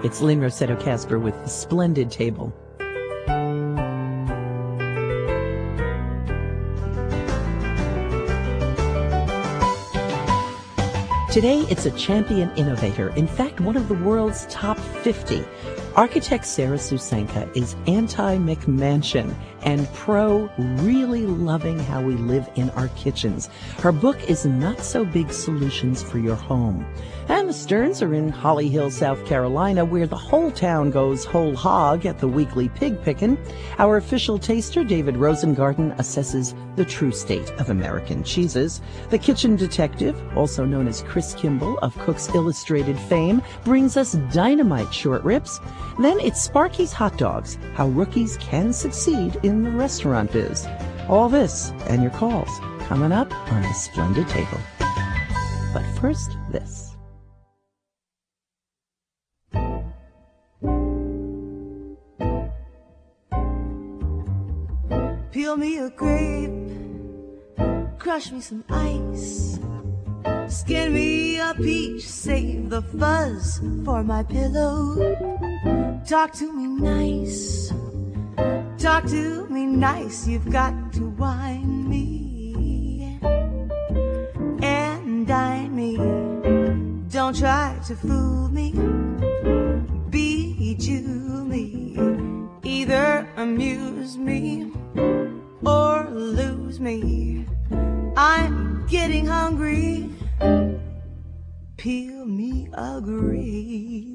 It's Lynn Rossetto Kasper with The Splendid Table. Today, it's a champion innovator. In fact, one of the world's top 50. Architect Sarah Susanka is anti-McMansion and pro really loving how we live in our kitchens. Her book is Not So Big Solutions for Your Home. And the Stearns are in Holly Hill, South Carolina, where the whole town goes whole hog at the weekly pig pickin'. Our official taster, David Rosengarten, assesses the true state of American cheeses. The kitchen detective, also known as Chris Kimball of Cook's Illustrated fame, brings us dynamite short ribs. Then it's Sparky's Hot Dogs, how rookies can succeed in the restaurant biz. All this and your calls coming up on The Splendid Table. But first, this. Peel me a grape, crush me some ice, skin me a peach, save the fuzz for my pillow. Talk to me nice, you've got to wine me and dine me. Don't try to fool me, bejewel me, either amuse me or lose me. I'm getting hungry. Peel me a grape.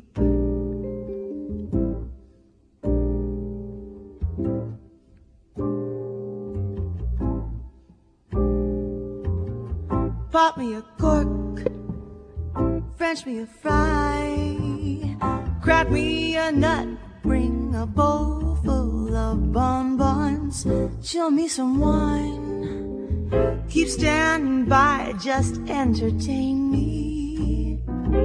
Pop me a cork, French me a fry, crack me a nut, bring a bowl full of bonbons, chill me some wine, keep standing by, just entertain me,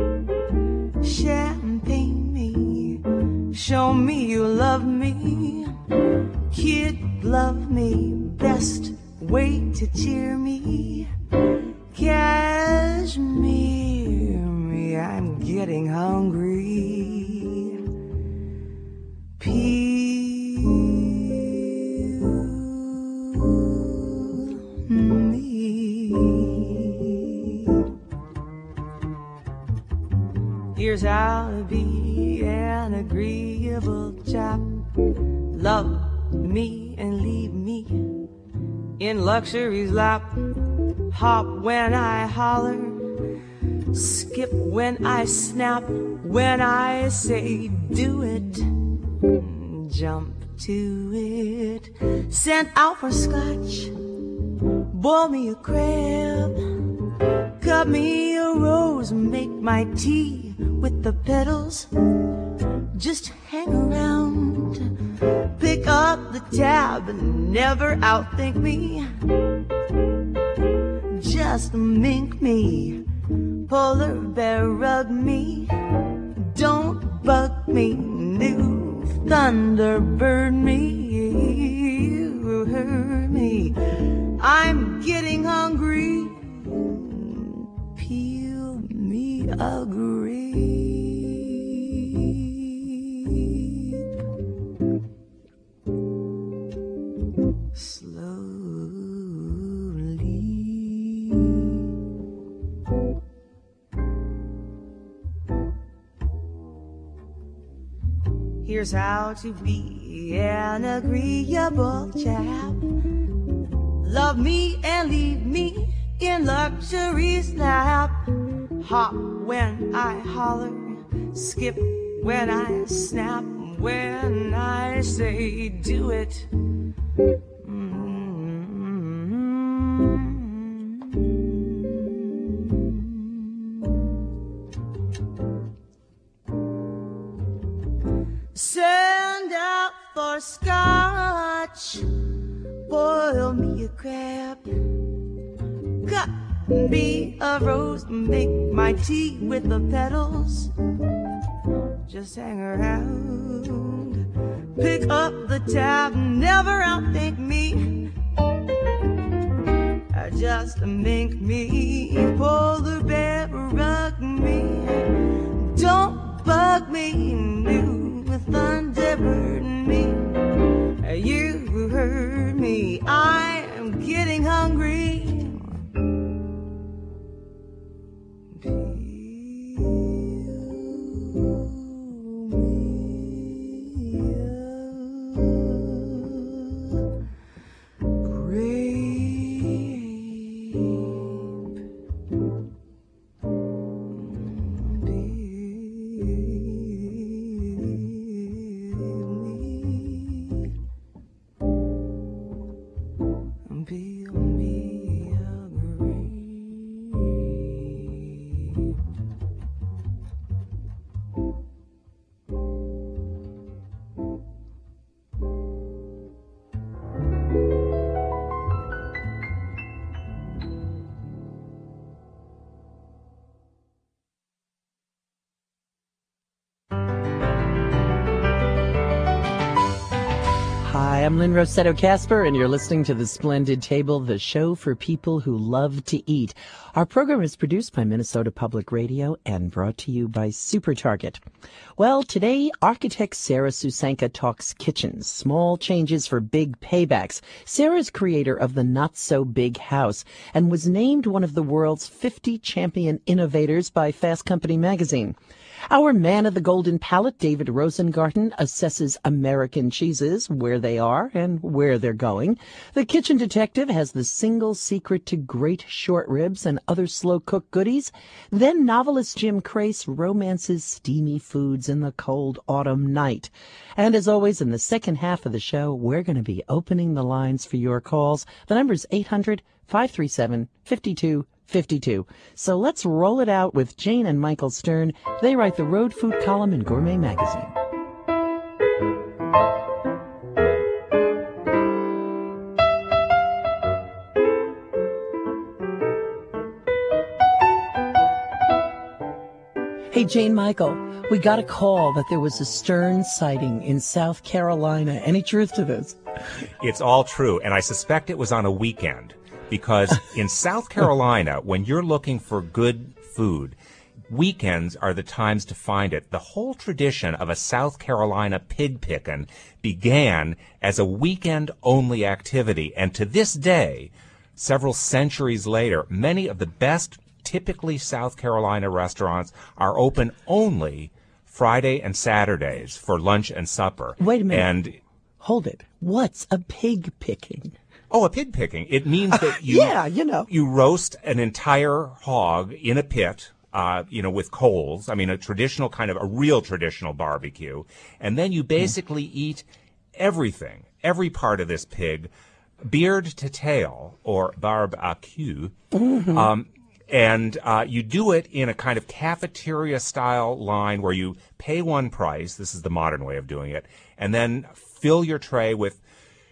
champagne me, show me you love me, kid love me, best way to cheer me, cashmere me, I'm getting hungry. Peel me. Here's how to be an agreeable chap. Love me and leave me in luxury's lap. Hop when I holler, skip when I snap, when I say do it, jump to it. Sent out for scotch, boil me a crab, cut me a rose, make my tea with the petals. Just hang around, pick up the tab, and never outthink me. Just mink me, polar bear rug me, don't bug me, new thunderbird me, you heard me, I'm getting hungry, peel me a grape. Here's how to be an agreeable chap. Love me and leave me in luxury's lap. Hop when I holler, skip when I snap, when I say do it. Send out for scotch, boil me a crab, cut me a rose, make my tea with the petals. Just hang around, pick up the tab, never outthink me. Just mink me, polar bear rug me, don't bug me. Hi, I'm Lynn Rossetto Casper, and you're listening to The Splendid Table, the show for people who love to eat. Our program is produced by Minnesota Public Radio and brought to you by Super Target. Well, today, architect Sarah Susanka talks kitchens, small changes for big paybacks. Sarah's creator of the Not So Big House and was named one of the world's 50 champion innovators by Fast Company magazine. Our man of the golden palate, David Rosengarten, assesses American cheeses, where they are and where they're going. The kitchen detective has the single secret to great short ribs and other slow-cooked goodies. Then novelist Jim Crace romances steamy foods in the cold autumn night. And as always, in the second half of the show, we're going to be opening the lines for your calls. The number is 800-537-5252. So let's roll it out with Jane and Michael Stern. They write the road food column in Gourmet Magazine. Hey, Jane, Michael, we got a call that there was a Stern sighting in South Carolina. Any truth to this? It's all true, and I suspect it was on a weekend. Because in South Carolina, when you're looking for good food, weekends are the times to find it. The whole tradition of a South Carolina pig pickin' began as a weekend-only activity. And to this day, several centuries later, many of the best typically South Carolina restaurants are open only Friday and Saturdays for lunch and supper. Wait a minute. And hold it. What's a pig picking? Oh, a pig picking. It means that you roast an entire hog in a pit, with coals. I mean, a real traditional barbecue. And then you basically eat everything, every part of this pig, beard to tail, or barbecue. Mm-hmm. And you do it in a kind of cafeteria-style line where you pay one price. This is the modern way of doing it. And then fill your tray with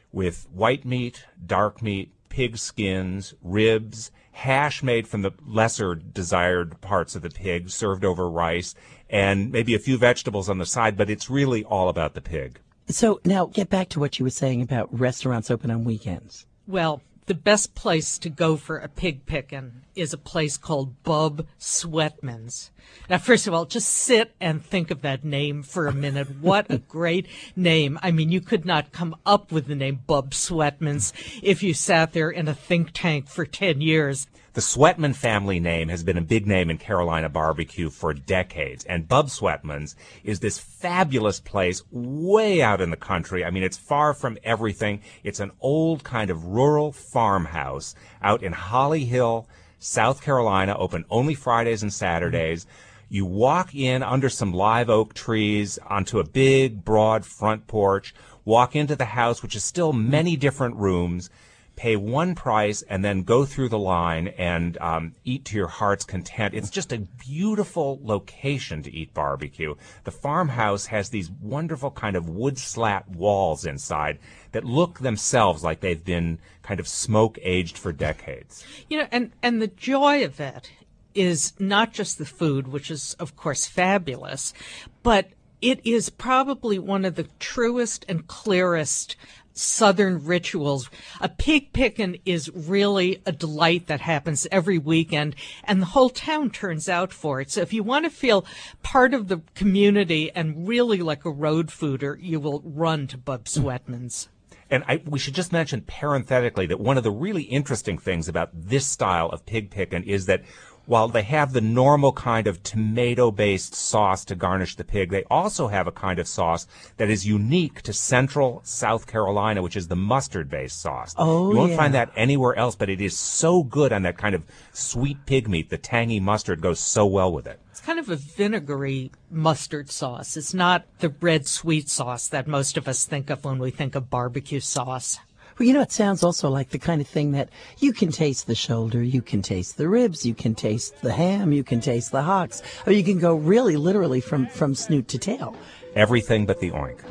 white meat, dark meat, pig skins, ribs, hash made from the lesser desired parts of the pig, served over rice, and maybe a few vegetables on the side, but it's really all about the pig. So now get back to what you were saying about restaurants open on weekends. Well, the best place to go for a pig pickin' is a place called Bub Sweatman's. Now, first of all, just sit and think of that name for a minute. What a great name. I mean, you could not come up with the name Bub Sweatman's if you sat there in a think tank for 10 years. The Sweatman family name has been a big name in Carolina barbecue for decades, and Bub Sweatman's is this fabulous place way out in the country. I mean, it's far from everything. It's an old kind of rural farmhouse out in Holly Hill, South Carolina, open only Fridays and Saturdays. You walk in under some live oak trees onto a big, broad front porch, walk into the house, which is still many different rooms, pay one price, and then go through the line and eat to your heart's content. It's just a beautiful location to eat barbecue. The farmhouse has these wonderful kind of wood slat walls inside that look themselves like they've been kind of smoke-aged for decades. You know, and the joy of it is not just the food, which is, of course, fabulous, but it is probably one of the truest and clearest Southern rituals. A pig pickin' is really a delight that happens every weekend, and the whole town turns out for it. So if you want to feel part of the community and really like a road fooder, you will run to Bub Sweatman's. And we should just mention parenthetically that one of the really interesting things about this style of pig pickin' is that while they have the normal kind of tomato-based sauce to garnish the pig, they also have a kind of sauce that is unique to central South Carolina, which is the mustard-based sauce. Oh, you won't find that anywhere else, but it is so good on that kind of sweet pig meat. The tangy mustard goes so well with it. It's kind of a vinegary mustard sauce. It's not the red sweet sauce that most of us think of when we think of barbecue sauce. Well, you know, it sounds also like the kind of thing that you can taste the shoulder, you can taste the ribs, you can taste the ham, you can taste the hocks, or you can go really literally from snoot to tail. Everything but the oink.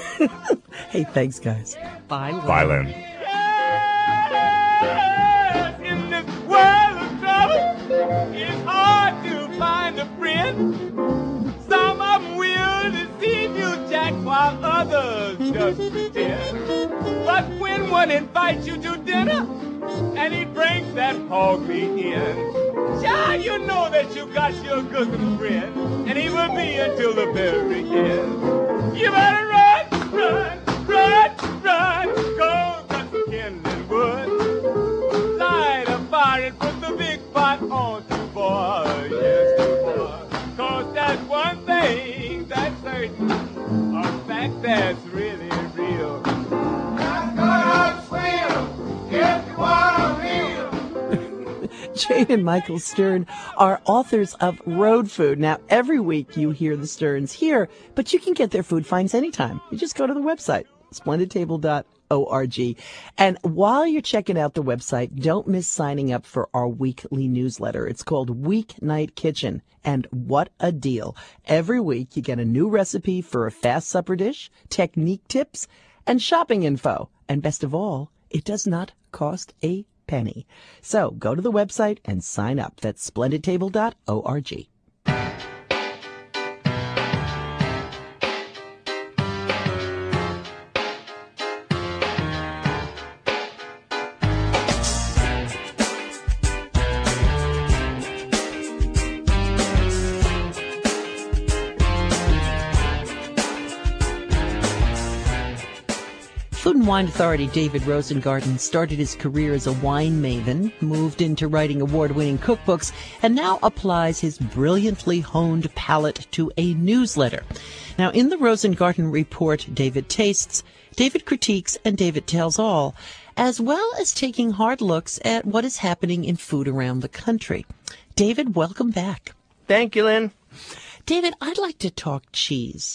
Hey, thanks, guys. Bye, Lynn. Bye, Lynn. Yes, in this world of trouble, it's hard to find a friend. Some of them will deceive you, Jack, while others just pretend. But when one invites you to dinner, and he brings that hog meat in, child, you know that you got your good friend, and he will be until the very end. You better run, run, run, run, go cut the kindling wood, light a fire and put the big pot on to boil, yes, to boil. 'Cause that's one thing that's certain, a fact that's really real. Not gonna swim if you wanna live. Jane and Michael Stern are authors of Road Food. Now, every week you hear the Sterns here, but you can get their food finds anytime. You just go to the website, splendidtable.org. And while you're checking out the website, don't miss signing up for our weekly newsletter. It's called Weeknight Kitchen. And what a deal. Every week you get a new recipe for a fast supper dish, technique tips, and shopping info. And best of all, it does not cost a penny. So go to the website and sign up. That's splendidtable.org. Food and Wine Authority David Rosengarten started his career as a wine maven, moved into writing award-winning cookbooks, and now applies his brilliantly honed palate to a newsletter. Now, in the Rosengarten Report, David tastes, David critiques, and David tells all, as well as taking hard looks at what is happening in food around the country. David, welcome back. Thank you, Lynn. David, I'd like to talk cheese.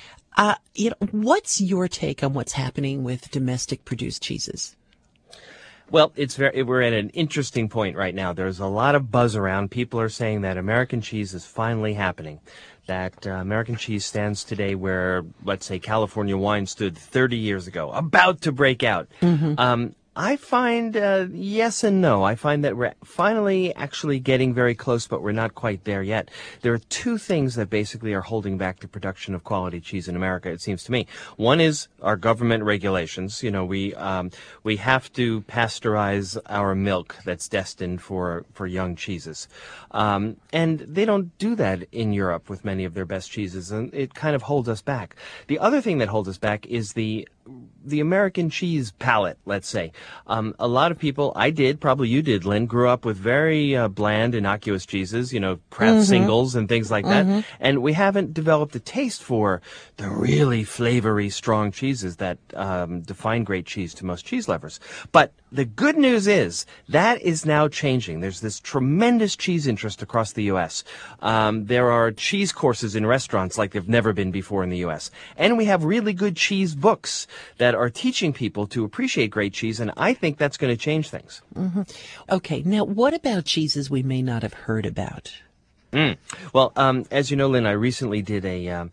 What's your take on what's happening with domestic produced cheeses? Well, we're at an interesting point right now. There's a lot of buzz around. People are saying that American cheese is finally happening. That American cheese stands today where, let's say, California wine stood 30 years ago, about to break out. Mm-hmm. I find yes and no. I find that we're finally actually getting very close, but we're not quite there yet. There are two things that basically are holding back the production of quality cheese in America, it seems to me. One is our government regulations. You know, we have to pasteurize our milk that's destined for young cheeses. And they don't do that in Europe with many of their best cheeses, and it kind of holds us back. The other thing that holds us back is the American cheese palate, let's say. A lot of people, I did, probably you did, Lynn, grew up with very bland, innocuous cheeses, you know, Kraft singles and things like that. And we haven't developed a taste for the really flavory, strong cheeses that define great cheese to most cheese lovers. But the good news is that is now changing. There's this tremendous cheese interest across the U.S. There are cheese courses in restaurants like they've never been before in the U.S. And we have really good cheese books that are teaching people to appreciate great cheese, and I think that's going to change things. Mm-hmm. Okay, now what about cheeses we may not have heard about? Well, as you know, Lynn, I recently did a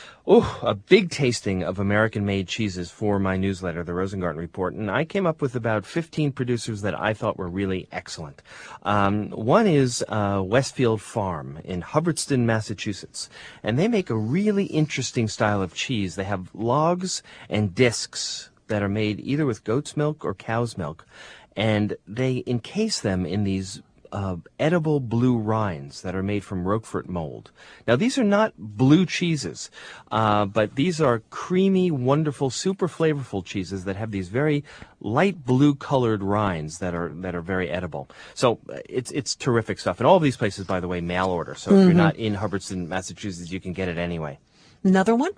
big tasting of American-made cheeses for my newsletter, the Rosengarten Report, and I came up with about 15 producers that I thought were really excellent. One is Westfield Farm in Hubbardston, Massachusetts, and they make a really interesting style of cheese. They have logs and discs that are made either with goat's milk or cow's milk, and they encase them in these edible blue rinds that are made from Roquefort mold. Now, these are not blue cheeses, but these are creamy, wonderful, super flavorful cheeses that have these very light blue colored rinds that are very edible. So it's terrific stuff. And all of these places, by the way, mail order. So if you're not in Hubbardston, Massachusetts, you can get it anyway. Another one?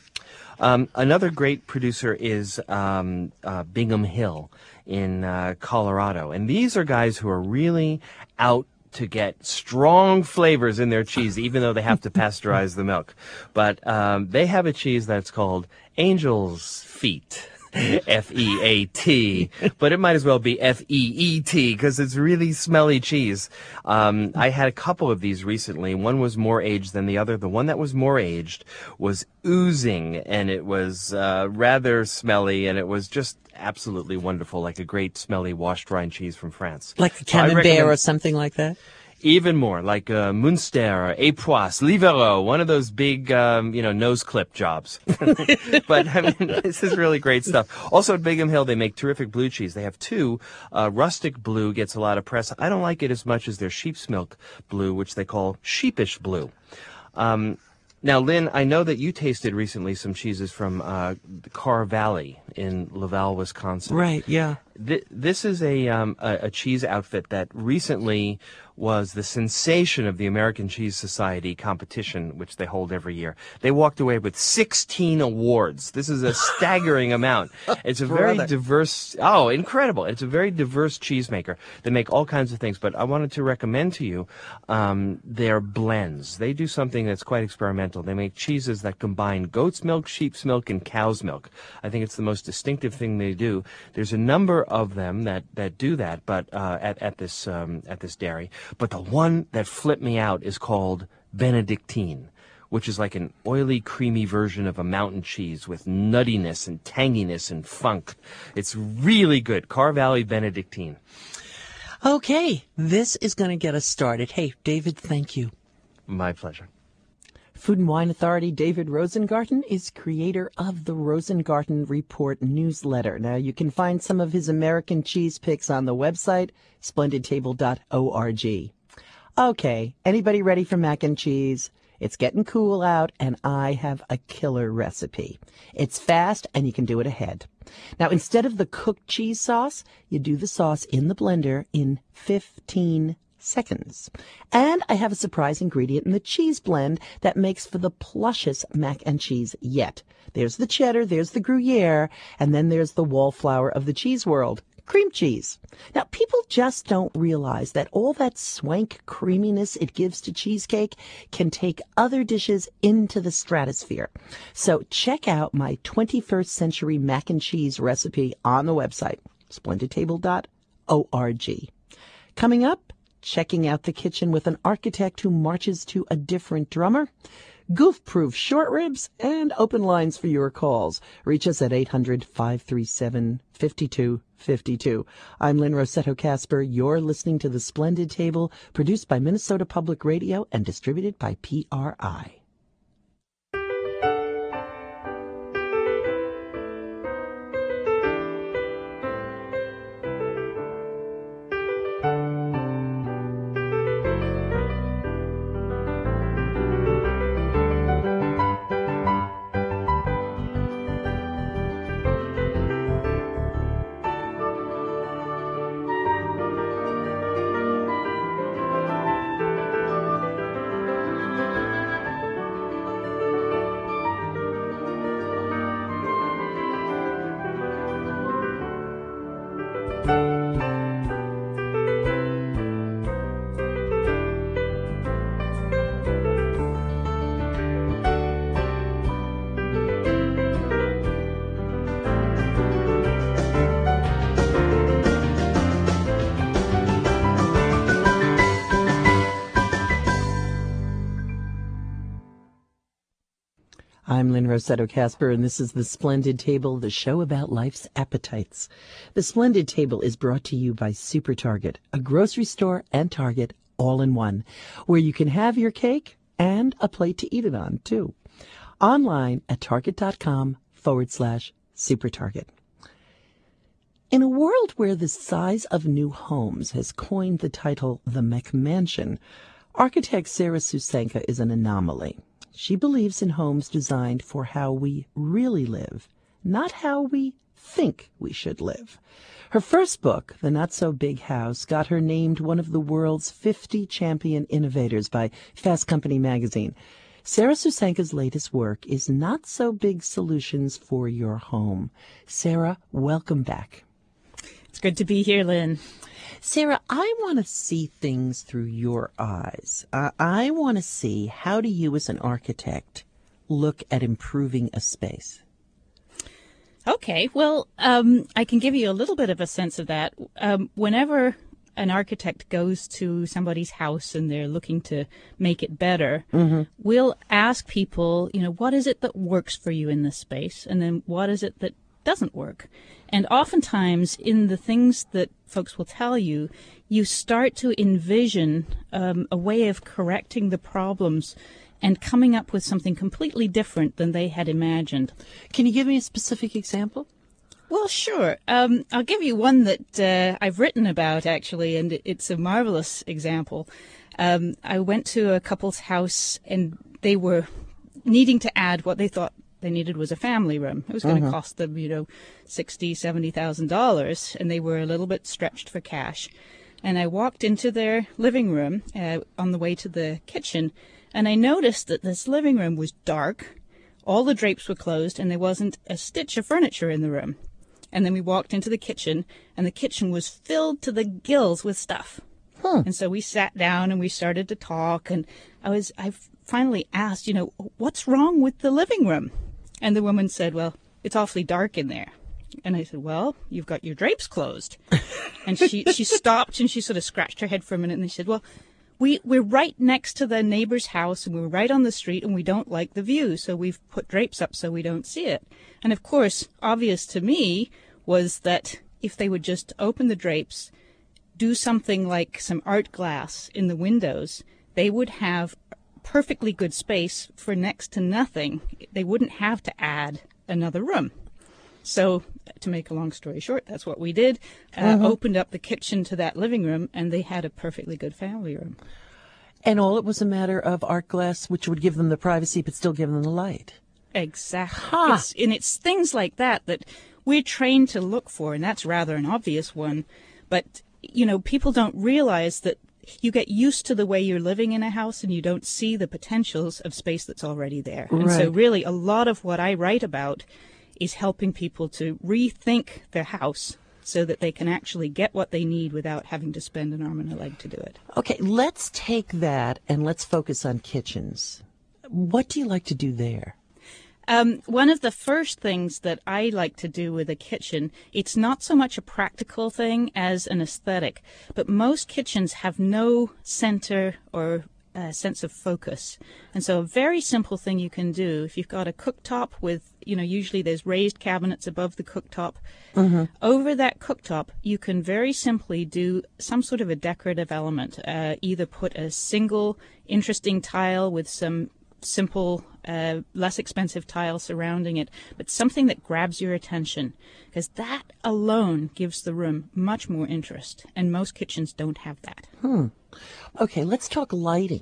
Another great producer is Bingham Hill in Colorado. And these are guys who are really out to get strong flavors in their cheese, even though they have to pasteurize the milk. But they have a cheese that's called Angel's Feet. F-E-A-T, but it might as well be F-E-E-T because it's really smelly cheese. I had a couple of these recently. One was more aged than the other. The one that was more aged was oozing, and it was rather smelly, and it was just absolutely wonderful, like a great smelly washed rind cheese from France. Like the Camembert or something like that? Even more, like Münster, Epoisse, Livero, one of those big, nose clip jobs. But, I mean, this is really great stuff. Also at Bigham Hill, they make terrific blue cheese. They have two. Rustic Blue gets a lot of press. I don't like it as much as their sheep's milk blue, which they call sheepish blue. Now, Lynn, I know that you tasted recently some cheeses from Carr Valley in Laval, Wisconsin. Right, yeah. This is a cheese outfit that recently was the sensation of the American Cheese Society competition, which they hold every year. They walked away with 16 awards. This is a staggering amount. It's a very diverse, incredible. It's a very diverse cheesemaker. They make all kinds of things, but I wanted to recommend to you their blends. They do something that's quite experimental. They make cheeses that combine goat's milk, sheep's milk, and cow's milk. I think it's the most distinctive thing they do. There's a number of them that do that, but at this dairy. But the one that flipped me out is called Benedictine, which is like an oily, creamy version of a mountain cheese with nuttiness and tanginess and funk. It's really good. Carr Valley Benedictine. Okay, this is going to get us started. Hey, David, thank you. My pleasure. Food and Wine Authority David Rosengarten is creator of the Rosengarten Report newsletter. Now, you can find some of his American cheese picks on the website, splendidtable.org. Okay, anybody ready for mac and cheese? It's getting cool out, and I have a killer recipe. It's fast, and you can do it ahead. Now, instead of the cooked cheese sauce, you do the sauce in the blender in 15 seconds. And I have a surprise ingredient in the cheese blend that makes for the plushest mac and cheese yet. There's the cheddar, there's the Gruyere, and then there's the wallflower of the cheese world, cream cheese. Now, people just don't realize that all that swank creaminess it gives to cheesecake can take other dishes into the stratosphere. So check out my 21st century mac and cheese recipe on the website, splendidtable.org. Coming up, checking out the kitchen with an architect who marches to a different drummer, goof-proof short ribs, and open lines for your calls. Reach us at 800-537-5252. I'm Lynn Rossetto Kasper. You're listening to The Splendid Table, produced by Minnesota Public Radio and distributed by PRI. I'm Lynn Rossetto Kasper, and this is The Splendid Table, the show about life's appetites. The Splendid Table is brought to you by Super Target, a grocery store and Target all in one, where you can have your cake and a plate to eat it on, too. Online at target.com/supertarget. In a world where the size of new homes has coined the title the McMansion, architect Sarah Susanka is an anomaly. She believes in homes designed for how we really live, not how we think we should live. Her first book, The Not So Big House, got her named one of the world's 50 champion innovators by Fast Company magazine. Sarah Susanka's latest work is Not So Big Solutions for Your Home. Sarah, welcome back. It's good to be here, Lynn. Sarah, I want to see things through your eyes. I want to see, how do you as an architect look at improving a space? Okay, well, I can give you a little bit of a sense of that. Whenever an architect goes to somebody's house and they're looking to make it better, we'll ask people, what is it that works for you in this space? And then what is it that doesn't work? And oftentimes in the things that folks will tell you, you start to envision a way of correcting the problems and coming up with something completely different than they had imagined. Can you give me a specific example? Well, sure. I'll give you one that I've written about, actually, and it's a marvelous example. I went to a couple's house, and they were needing to add what they thought they needed was a family room. It was going to cost them, $60,000, $70,000, and they were a little bit stretched for cash. And I walked into their living room on the way to the kitchen, and I noticed that this living room was dark, all the drapes were closed, and there wasn't a stitch of furniture in the room. And then we walked into the kitchen, and the kitchen was filled to the gills with stuff. And so we sat down and we started to talk, and I finally asked, what's wrong with the living room? And the woman said, well, it's awfully dark in there. And I said, well, you've got your drapes closed. And she stopped and she sort of scratched her head for a minute, and she said, well, we're right next to the neighbor's house, and we're right on the street, and we don't like the view, so we've put drapes up so we don't see it. And of course, obvious to me was that if they would just open the drapes, do something like some art glass in the windows, they would have perfectly good space for next to nothing. They wouldn't have to add another room. So, to make a long story short, that's what we did. Opened up the kitchen to that living room, and they had a perfectly good family room. And all it was a matter of art glass, which would give them the privacy but still give them the light. Exactly. It's things like that we're trained to look for, and that's rather an obvious one. But, people don't realize that you get used to the way you're living in a house and you don't see the potentials of space that's already there. Right. And so really a lot of what I write about is helping people to rethink their house so that they can actually get what they need without having to spend an arm and a leg to do it. Okay, let's take that and let's focus on kitchens. What do you like to do there? One of the first things that I like to do with a kitchen, it's not so much a practical thing as an aesthetic, but most kitchens have no center or sense of focus. And so a very simple thing you can do, if you've got a cooktop with, usually there's raised cabinets above the cooktop, over that cooktop, you can very simply do some sort of a decorative element, either put a single interesting tile with some simple, less expensive tile surrounding it, but something that grabs your attention, because that alone gives the room much more interest, and most kitchens don't have that. Okay, let's talk lighting.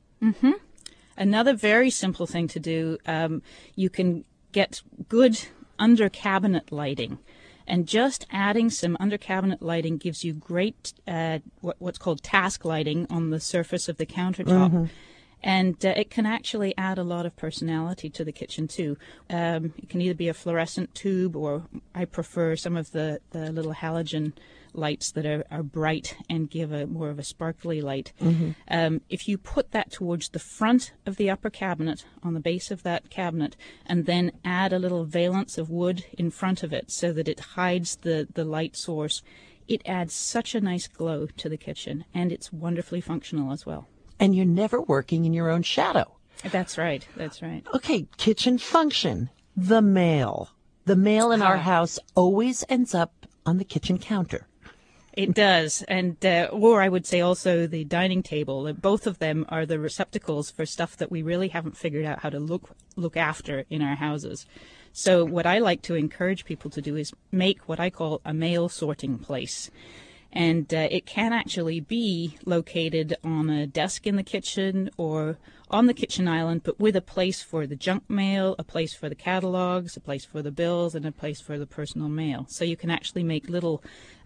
Another very simple thing to do, you can get good under-cabinet lighting, and just adding some under-cabinet lighting gives you great, what's called task lighting on the surface of the countertop. And it can actually add a lot of personality to the kitchen, too. It can either be a fluorescent tube, or I prefer some of the little halogen lights that are bright and give more of a sparkly light. If you put that towards the front of the upper cabinet, on the base of that cabinet, and then add a little valance of wood in front of it so that it hides the light source, it adds such a nice glow to the kitchen, and it's wonderfully functional as well. And you're never working in your own shadow. That's right. That's right. Okay, kitchen function. The mail. The mail in our house always ends up on the kitchen counter. It does. And, or I would say also the dining table. Both of them are the receptacles for stuff that we really haven't figured out how to look after in our houses. So what I like to encourage people to do is make what I call a mail sorting place. And it can actually be located on a desk in the kitchen or on the kitchen island, but with a place for the junk mail, a place for the catalogs, a place for the bills, and a place for the personal mail. So you can actually make little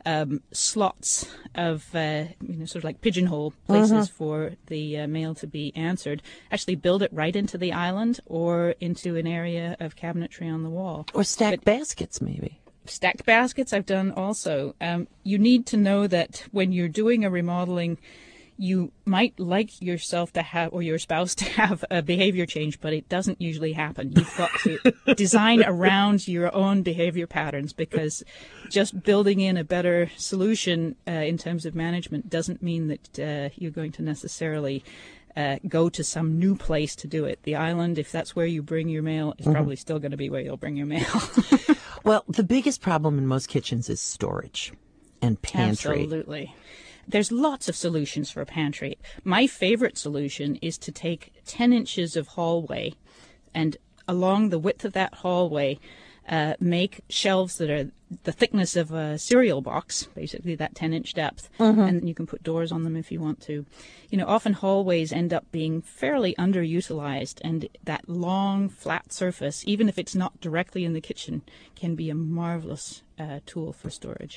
slots of, sort of like pigeonhole places for the mail to be answered. Actually build it right into the island or into an area of cabinetry on the wall. Or stacked baskets, maybe. Stacked baskets I've done also. You need to know that when you're doing a remodeling, you might like yourself to have, or your spouse to have, a behavior change, but it doesn't usually happen. You've got to design around your own behavior patterns, because just building in a better solution in terms of management doesn't mean that you're going to necessarily go to some new place to do it. The island, if that's where you bring your mail, is probably still going to be where you'll bring your mail. Well, the biggest problem in most kitchens is storage. and pantry. Absolutely. There's lots of solutions for a pantry. My favorite solution is to take 10 inches of hallway and along the width of that hallway, make shelves that are the thickness of a cereal box, basically that 10-inch depth, and you can put doors on them if you want to. You know, often hallways end up being fairly underutilized, and that long, flat surface, even if it's not directly in the kitchen, can be a marvelous tool for storage.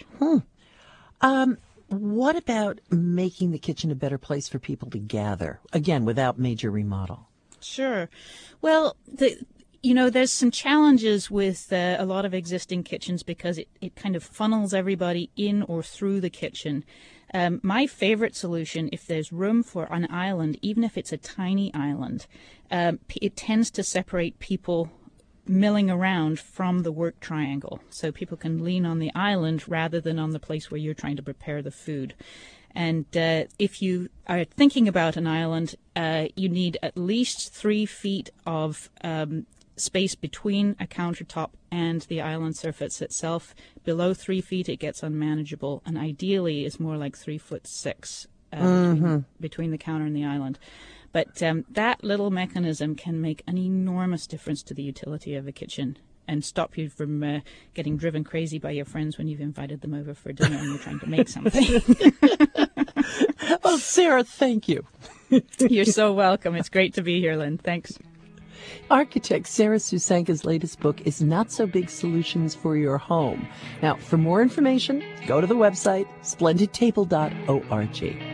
What about making the kitchen a better place for people to gather, again, without major remodel? Sure. Well, there's some challenges with a lot of existing kitchens because it kind of funnels everybody in or through the kitchen. My favorite solution, if there's room for an island, even if it's a tiny island, it tends to separate people milling around from the work triangle. So people can lean on the island rather than on the place where you're trying to prepare the food. And if you are thinking about an island, you need at least 3 feet of space between a countertop and the island surface itself. Below 3 feet, it gets unmanageable, and ideally is more like 3'6" between the counter and the island. But that little mechanism can make an enormous difference to the utility of a kitchen and stop you from getting driven crazy by your friends when you've invited them over for dinner and you're trying to make something. Well, Sarah, thank you. You're so welcome. It's great to be here, Lynn. Thanks. Architect Sarah Susanka's latest book is Not So Big Solutions for Your Home. Now, for more information, go to the website splendidtable.org.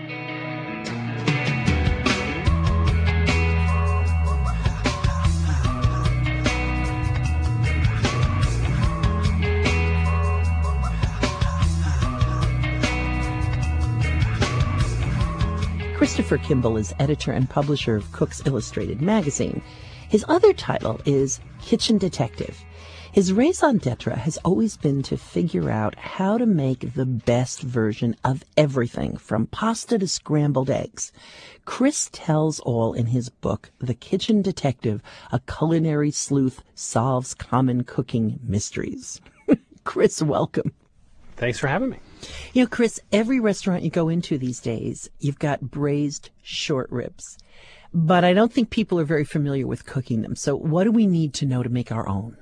Christopher Kimball is editor and publisher of Cook's Illustrated magazine. His other title is Kitchen Detective. His raison d'etre has always been to figure out how to make the best version of everything, from pasta to scrambled eggs. Chris tells all in his book, The Kitchen Detective, A Culinary Sleuth Solves Common Cooking Mysteries. Chris, welcome. Thanks for having me. You know, Chris, every restaurant you go into these days, you've got braised short ribs. But I don't think people are very familiar with cooking them. So what do we need to know to make our own?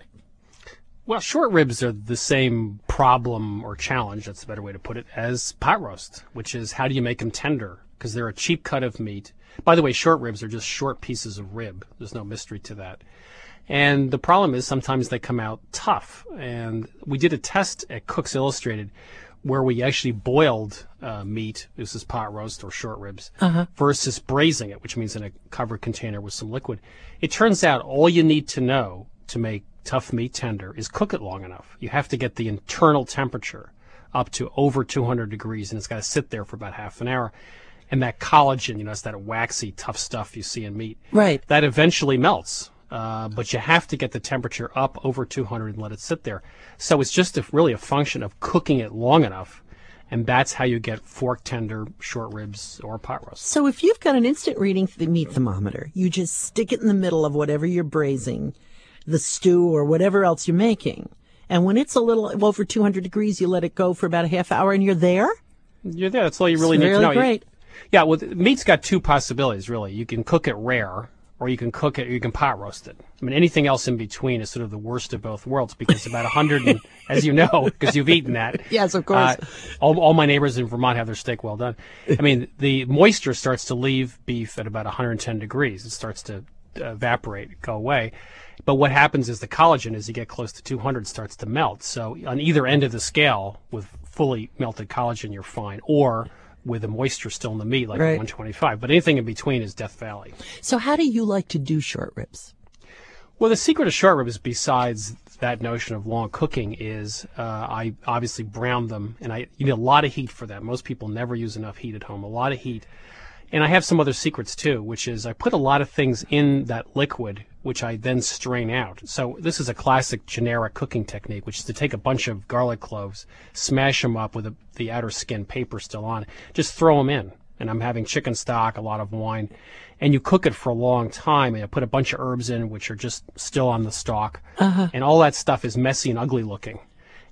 Well, short ribs are the same problem or challenge, that's a better way to put it, as pot roast, which is how do you make them tender? Because they're a cheap cut of meat. By the way, short ribs are just short pieces of rib. There's no mystery to that. And the problem is sometimes they come out tough. And we did a test at Cook's Illustrated where we actually boiled meat, this is pot roast or short ribs, versus braising it, which means in a covered container with some liquid. It turns out all you need to know to make tough meat tender is cook it long enough. You have to get the internal temperature up to over 200 degrees, and it's got to sit there for about half an hour. And that collagen, it's that waxy, tough stuff you see in meat. Right. That eventually melts. But you have to get the temperature up over 200 and let it sit there. So it's just really a function of cooking it long enough, and that's how you get fork tender short ribs or pot roast. So if you've got an instant reading for the meat thermometer, you just stick it in the middle of whatever you're braising, the stew or whatever else you're making. And when it's a little over 200 degrees, you let it go for about a half hour and you're there? You're there. That's all you really need to know. Great. Yeah, well, meat's got two possibilities, really. You can cook it rare, or you can cook it, or you can pot roast it. I mean, anything else in between is sort of the worst of both worlds, because about 100, and, as you know, because you've eaten that. Yes, of course. All my neighbors in Vermont have their steak well done. I mean, the moisture starts to leave beef at about 110 degrees. It starts to evaporate, go away. But what happens is the collagen, as you get close to 200, starts to melt. So on either end of the scale, with fully melted collagen, you're fine. Or with the moisture still in the meat, like 125. But anything in between is Death Valley. So how do you like to do short ribs? Well, the secret of short ribs, besides that notion of long cooking, is I obviously brown them, and you need a lot of heat for that. Most people never use enough heat at home, a lot of heat. And I have some other secrets, too, which is I put a lot of things in that liquid, which I then strain out. So this is a classic generic cooking technique, which is to take a bunch of garlic cloves, smash them up with the outer skin paper still on, just throw them in. And I'm having chicken stock, a lot of wine, and you cook it for a long time, and you put a bunch of herbs in, which are just still on the stalk. And all that stuff is messy and ugly looking.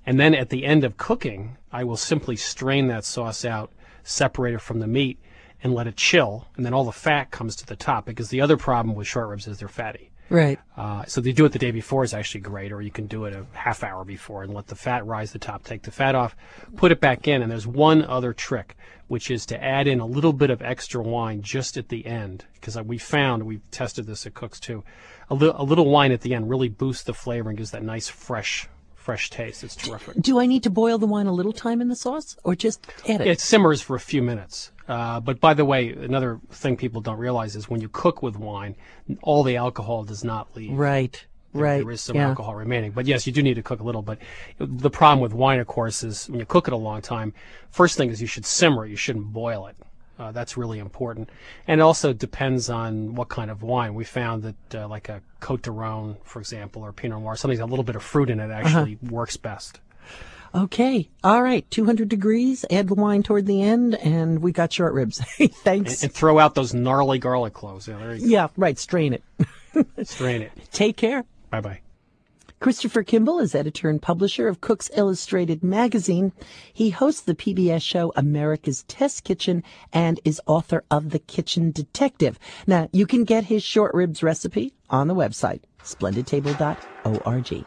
And then at the end of cooking, I will simply strain that sauce out, separate it from the meat, and let it chill, and then all the fat comes to the top, because the other problem with short ribs is they're fatty. Right. So to do it the day before is actually great, or you can do it a half hour before and let the fat rise to the top, take the fat off, put it back in, and there's one other trick, which is to add in a little bit of extra wine just at the end, because we've tested this at Cook's too, a little wine at the end really boosts the flavor and gives that nice fresh taste. It's terrific. Do I need to boil the wine a little time in the sauce, or just add it? It simmers for a few minutes. But by the way, another thing people don't realize is when you cook with wine, all the alcohol does not leave. Right. There is some alcohol remaining. But yes, you do need to cook a little. But the problem with wine, of course, is when you cook it a long time, first thing is you should simmer it. You shouldn't boil it. That's really important. And it also depends on what kind of wine. We found that like a Côte de Rhône, for example, or Pinot Noir, something with a little bit of fruit in it actually works best. Okay. All right. 200 degrees, add the wine toward the end, and we got short ribs. Thanks. And throw out those gnarly garlic cloves. Yeah, there you go. Yeah, right. Strain it. Strain it. Take care. Bye-bye. Christopher Kimball is editor and publisher of Cook's Illustrated magazine. He hosts the PBS show America's Test Kitchen and is author of The Kitchen Detective. Now, you can get his short ribs recipe on the website, splendidtable.org.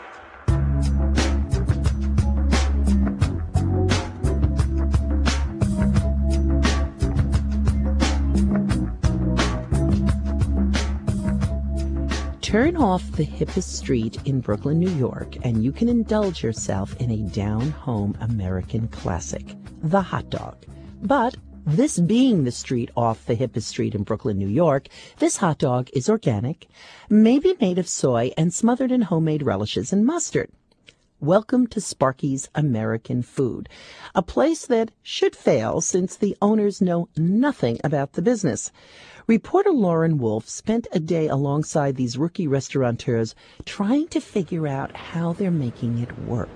Turn off the hippest street in Brooklyn, New York, and you can indulge yourself in a down-home American classic, the hot dog. But this being the street off the hippest street in Brooklyn, New York, this hot dog is organic, maybe made of soy, and smothered in homemade relishes and mustard. Welcome to Sparky's American Food, a place that should fail since the owners know nothing about the business. Reporter Lauren Wolf spent a day alongside these rookie restaurateurs trying to figure out how they're making it work.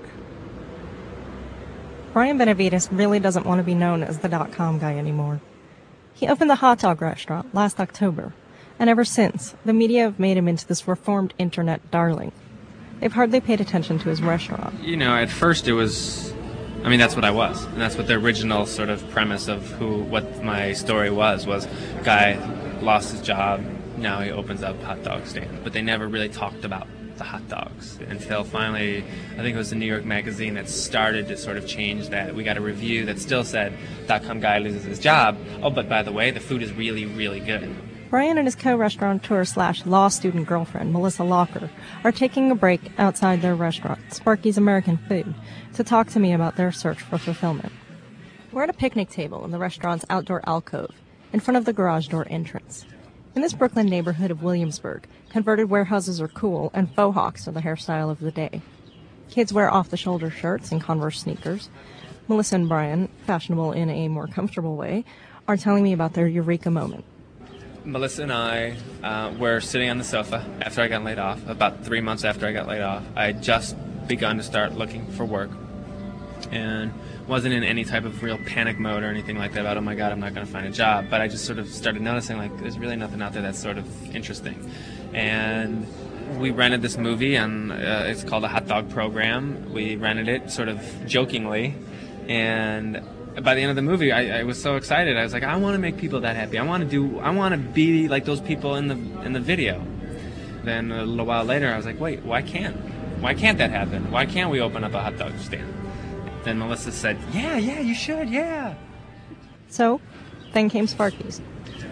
Brian Benavides really doesn't want to be known as the .com guy anymore. He opened the hot dog restaurant last October, and ever since, the media have made him into this reformed internet darling. They've hardly paid attention to his restaurant. You know, at first it was, that's what I was. And that's what the original sort of premise of what my story was guy lost his job, now he opens up a hot dog stand. But they never really talked about the hot dogs until finally, I think it was the New York Magazine that started to sort of change that. We got a review that still said, .com guy loses his job. Oh, but by the way, the food is really, really good. Brian and his co-restaurateur/law student girlfriend, Melissa Locker, are taking a break outside their restaurant, Sparky's American Food, to talk to me about their search for fulfillment. We're at a picnic table in the restaurant's outdoor alcove, in front of the garage door entrance. In this Brooklyn neighborhood of Williamsburg, converted warehouses are cool and faux hawks are the hairstyle of the day. Kids wear off-the-shoulder shirts and Converse sneakers. Melissa and Brian, fashionable in a more comfortable way, are telling me about their eureka moment. Melissa and I were sitting on the sofa after I got laid off. About 3 months after I got laid off, I had just begun to start looking for work and wasn't in any type of real panic mode or anything like that about, oh my God, I'm not going to find a job. But I just sort of started noticing, like, there's really nothing out there that's sort of interesting. And we rented this movie, and it's called A Hot Dog Program. We rented it sort of jokingly, and by the end of the movie, I was so excited. I was like, I want to make people that happy. I want to be like those people in the video. Then a little while later, I was like, wait, why can't that happen? Why can't we open up a hot dog stand? Then Melissa said, yeah, you should, yeah. So, then came Sparky's.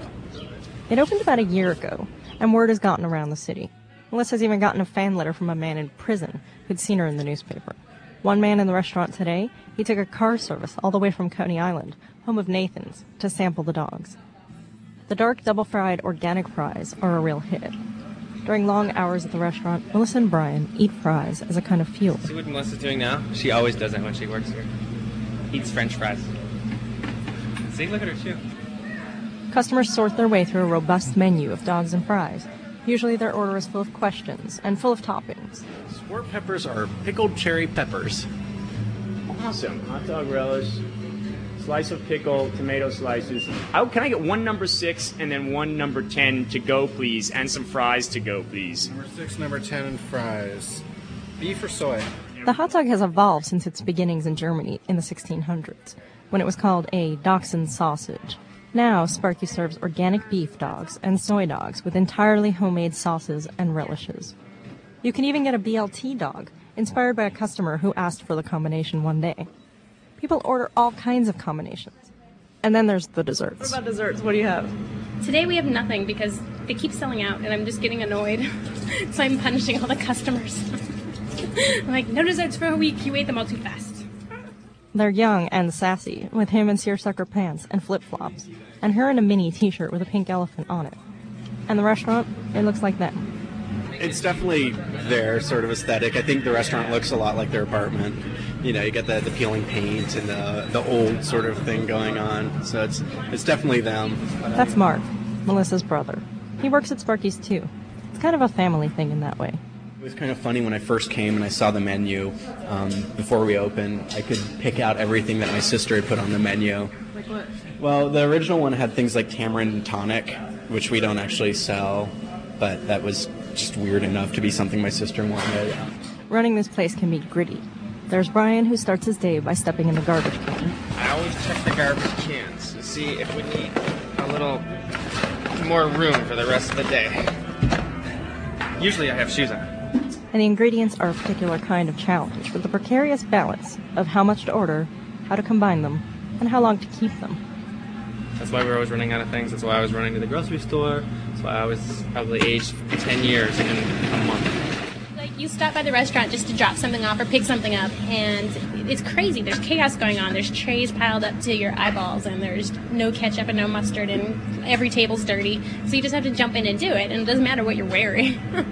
It opened about a year ago, and word has gotten around the city. Melissa's even gotten a fan letter from a man in prison who'd seen her in the newspaper. One man in the restaurant today, he took a car service all the way from Coney Island, home of Nathan's, to sample the dogs. The dark double-fried organic fries are a real hit. During long hours at the restaurant, Melissa and Brian eat fries as a kind of fuel. See what Melissa's doing now? She always does that when she works here. Eats French fries. See, look at her shoe. Customers sort their way through a robust menu of dogs and fries. Usually their order is full of questions and full of toppings. Sport peppers are pickled cherry peppers. Awesome. Hot dog relish, slice of pickle, tomato slices. Can I get one number 6 and then one number 10 to go, please, and some fries to go, please? Number 6, number 10, and fries. Beef or soy? Yeah, The hot dog has evolved since its beginnings in Germany in the 1600s, when it was called a Dachshund sausage. Now, Sparky serves organic beef dogs and soy dogs with entirely homemade sauces and relishes. You can even get a BLT dog, inspired by a customer who asked for the combination one day. People order all kinds of combinations. And then there's the desserts. What about desserts? What do you have? Today we have nothing because they keep selling out and I'm just getting annoyed. So I'm punishing all the customers. I'm like, no desserts for a week. You ate them all too fast. They're young and sassy, with him in seersucker pants and flip-flops, and her in a mini t-shirt with a pink elephant on it. And the restaurant, it looks like them. It's definitely their sort of aesthetic. I think the restaurant looks a lot like their apartment. You know, you get the peeling paint and the old sort of thing going on. So it's definitely them. That's Mark, Melissa's brother. He works at Sparky's too. It's kind of a family thing in that way. It was kind of funny when I first came and I saw the menu before we opened. I could pick out everything that my sister had put on the menu. Like what? Well, the original one had things like tamarind and tonic, which we don't actually sell, but that was just weird enough to be something my sister wanted. Running this place can be gritty. There's Brian, who starts his day by stepping in the garbage can. I always check the garbage cans to see if we need a little more room for the rest of the day. Usually I have shoes on. And the ingredients are a particular kind of challenge, with the precarious balance of how much to order, how to combine them, and how long to keep them. That's why we're always running out of things. That's why I was running to the grocery store. That's why I was probably aged 10 years in a month. Like, you stop by the restaurant just to drop something off or pick something up, and it's crazy. There's chaos going on. There's trays piled up to your eyeballs, and there's no ketchup and no mustard, and every table's dirty. So you just have to jump in and do it, and it doesn't matter what you're wearing.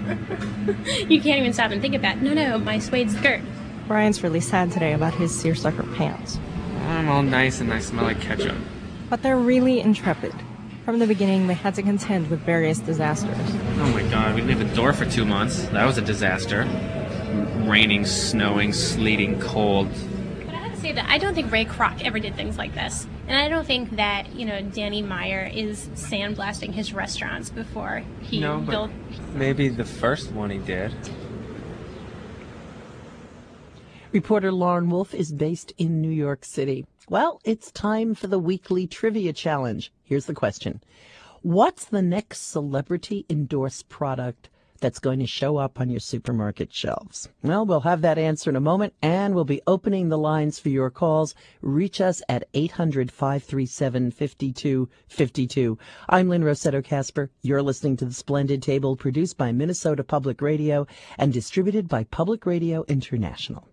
You can't even stop and think about, no, my suede skirt. Brian's really sad today about his seersucker pants. I'm all nice and I smell like ketchup. But they're really intrepid. From the beginning, they had to contend with various disasters. Oh my god, we didn't have a door for 2 months. That was a disaster. Raining, snowing, sleeting, cold. But I have to say that I don't think Ray Kroc ever did things like this. And I don't think that, Danny Meyer is sandblasting his restaurants before he built... Maybe the first one he did. Reporter Lauren Wolf is based in New York City. Well, it's time for the weekly trivia challenge. Here's the question. What's the next celebrity-endorsed product that's going to show up on your supermarket shelves? Well, we'll have that answer in a moment, and we'll be opening the lines for your calls. Reach us at 800-537-5252. I'm Lynn Rossetto Kasper. You're listening to The Splendid Table, produced by Minnesota Public Radio and distributed by Public Radio International.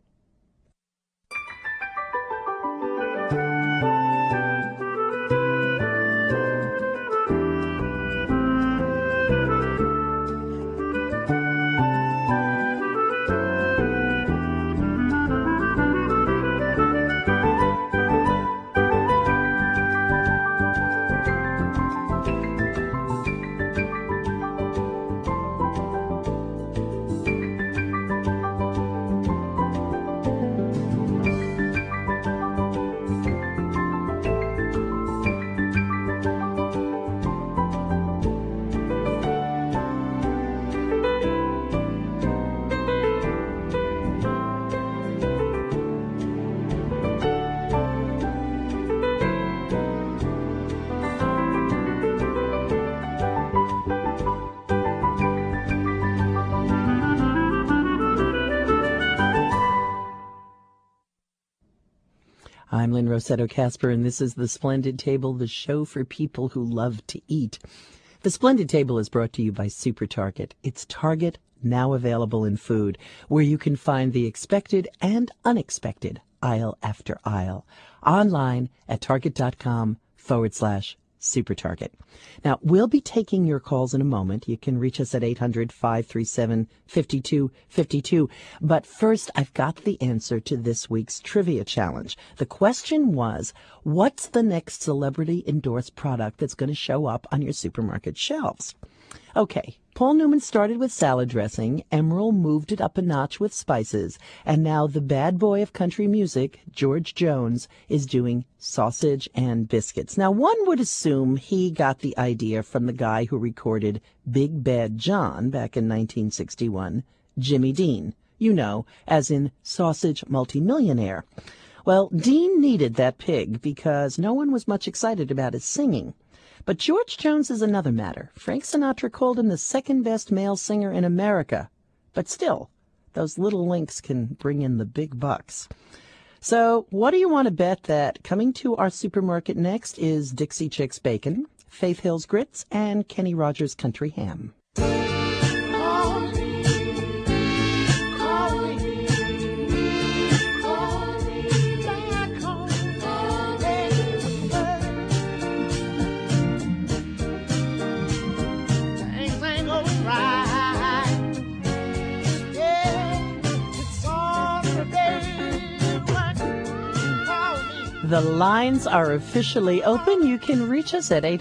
I'm Lynn Rossetto Kasper, and this is The Splendid Table, the show for people who love to eat. The Splendid Table is brought to you by Super Target. It's Target, now available in food, where you can find the expected and unexpected aisle after aisle. Online at target.com/Super Target. Now, we'll be taking your calls in a moment. You can reach us at 800-537-5252. But first, I've got the answer to this week's trivia challenge. The question was, what's the next celebrity-endorsed product that's going to show up on your supermarket shelves? Okay, Paul Newman started with salad dressing, Emeril moved it up a notch with spices, and now the bad boy of country music, George Jones, is doing sausage and biscuits. Now, one would assume he got the idea from the guy who recorded Big Bad John back in 1961, Jimmy Dean, You know, as in sausage multimillionaire. Well, Dean needed that pig because no one was much excited about his singing. But George Jones is another matter. Frank Sinatra called him the second best male singer in America. But still, those little links can bring in the big bucks. So what do you want to bet that coming to our supermarket next is Dixie Chicks Bacon, Faith Hill's Grits, and Kenny Rogers Country Ham? The lines are officially open. You can reach us at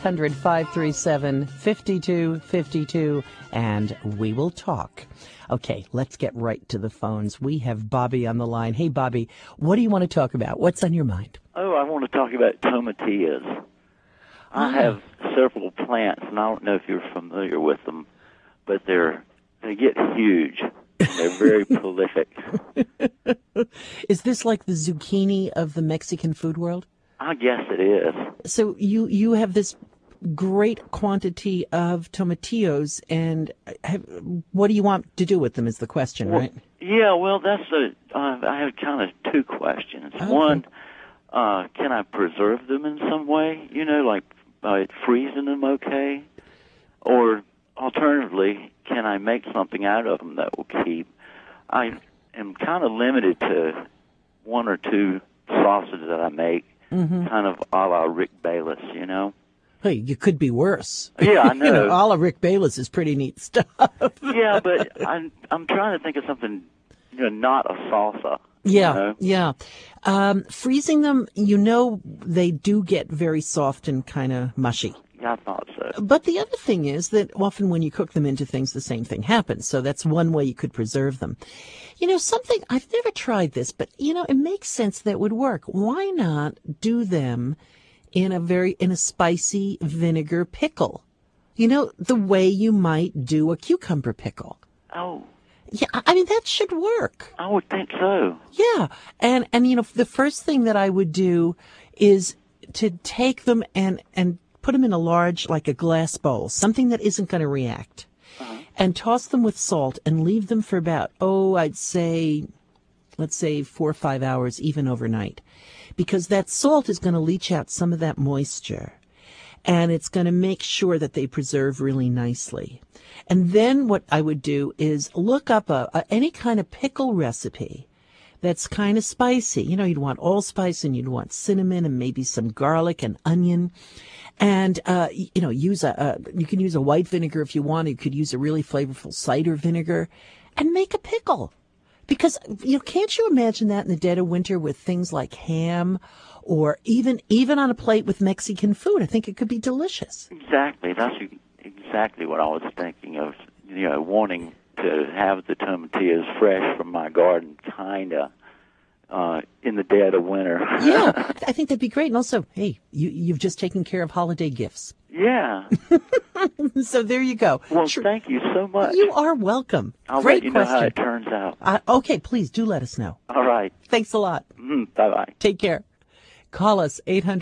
800-537-5252, and we will talk. Okay, let's get right to the phones. We have Bobby on the line. Hey, Bobby, what do you want to talk about? What's on your mind? Oh, I want to talk about tomatillas. I have several plants, and I don't know if you're familiar with them, but they get huge. They're very prolific. Is this like the zucchini of the Mexican food world? I guess it is. So you have this great quantity of tomatillos, and what do you want to do with them is the question, right? Yeah, well, I have kind of two questions. Okay. One, can I preserve them in some way? You know, like by freezing them okay? Or alternatively, can I make something out of them that will keep? I am kind of limited to one or two sauces that I make, kind of a la Rick Bayless, you know? Hey, you could be worse. Yeah, I know. You know, a la Rick Bayless is pretty neat stuff. Yeah, but I'm trying to think of something, you know, not a salsa. Yeah, yeah. Freezing them, you know, they do get very soft and kind of mushy. Yeah, I thought so. But the other thing is that often when you cook them into things, the same thing happens. So that's one way you could preserve them. You know, something, I've never tried this, but, you know, it makes sense that would work. Why not do them in a spicy vinegar pickle? You know, the way you might do a cucumber pickle. Oh. Yeah, I mean, that should work. I would think so. Yeah. And you know, the first thing that I would do is to take them and put them in a large, like a glass bowl, something that isn't going to react, and toss them with salt and leave them for about, let's say 4 or 5 hours, even overnight, because that salt is going to leach out some of that moisture, and it's going to make sure that they preserve really nicely. And then what I would do is look up any kind of pickle recipe that's kind of spicy. You know, you'd want allspice and you'd want cinnamon and maybe some garlic and onion. And, you know, you can use a white vinegar if you want. You could use a really flavorful cider vinegar and make a pickle. Because, you know, can't you imagine that in the dead of winter with things like ham or even on a plate with Mexican food? I think it could be delicious. Exactly. That's exactly what I was thinking of, you know, wanting to have the tomatillas fresh from my garden, kind of. In the dead of winter. Yeah, I think that'd be great. And also, hey, you've just taken care of holiday gifts. Yeah. So there you go. Well, thank you so much. You are welcome. I'll Great let you know question. how it turns out. Okay, please do let us know. All right. Thanks a lot. Bye-bye. Take care. Call us,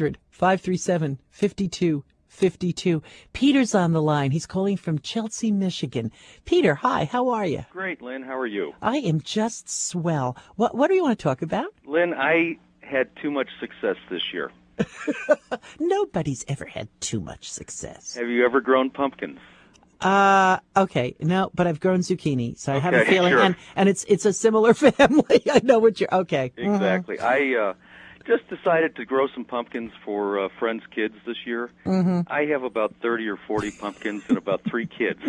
800-537-5252. Peter's on the line. He's calling from Chelsea, Michigan. Peter, hi, how are you? Great, Lynn. How are you? I am just swell. What do you want to talk about? Lynn, I had too much success this year. Nobody's ever had too much success. Have you ever grown pumpkins? Okay, no, but I've grown zucchini, so I have a feeling, sure. and it's a similar family. I know what you're, okay. Exactly. I just decided to grow some pumpkins for friends' kids this year. I have about 30 or 40 pumpkins and about 3 kids.